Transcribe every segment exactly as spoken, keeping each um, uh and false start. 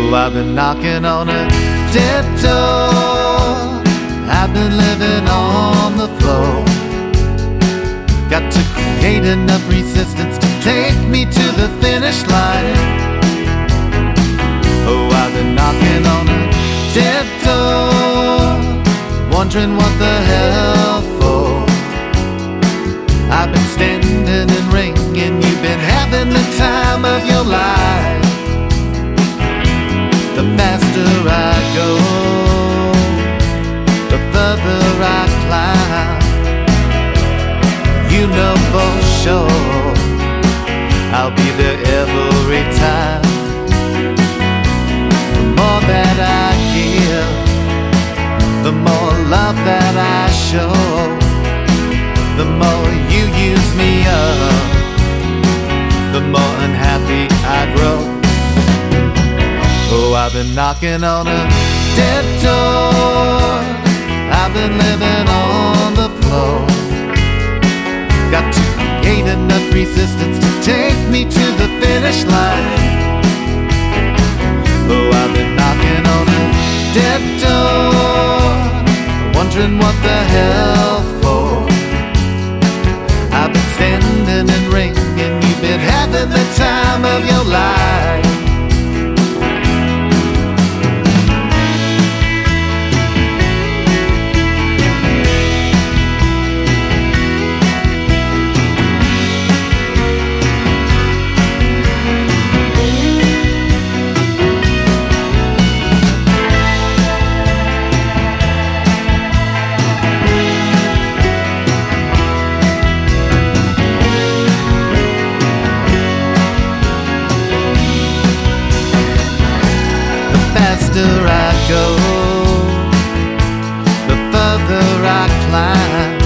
Oh, I've been knocking on a dead door. I've been living on the floor. Got to create enough resistance to take me to the finish line. Oh, I've been knocking on a dead door, wondering what the hell for. I've been standing and ringing, you've been having the time of your life. The faster I go, the further I climb. You know for sure I'll be there every time. The more that I give, the more love that I show, the more you use me up, the more unhappy I grow. Oh, I've been knocking on a dead door. I've been living on the floor. Got to create enough resistance to take me to the finish line. Oh, I've been knocking on a dead door, wondering what the hell for. I've been standing and ringing, you've been having the time of your life. The faster I go, the further I climb.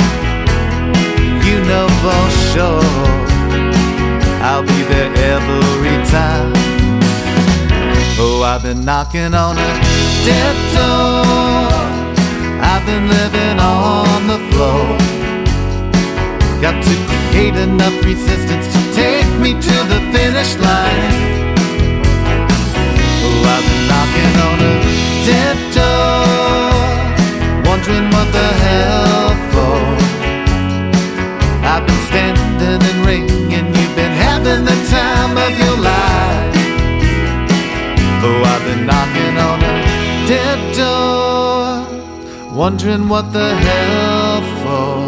You know for sure I'll be there every time. Oh, I've been knocking on a dead door. I've been living on the floor. Got to create enough resistance to take me to the finish line. Oh, I've been knocking on a dead door, wondering what the hell for. I've been standing and ringing, you've been having the time of your life. Oh, I've been knocking on a dead door, wondering what the hell for.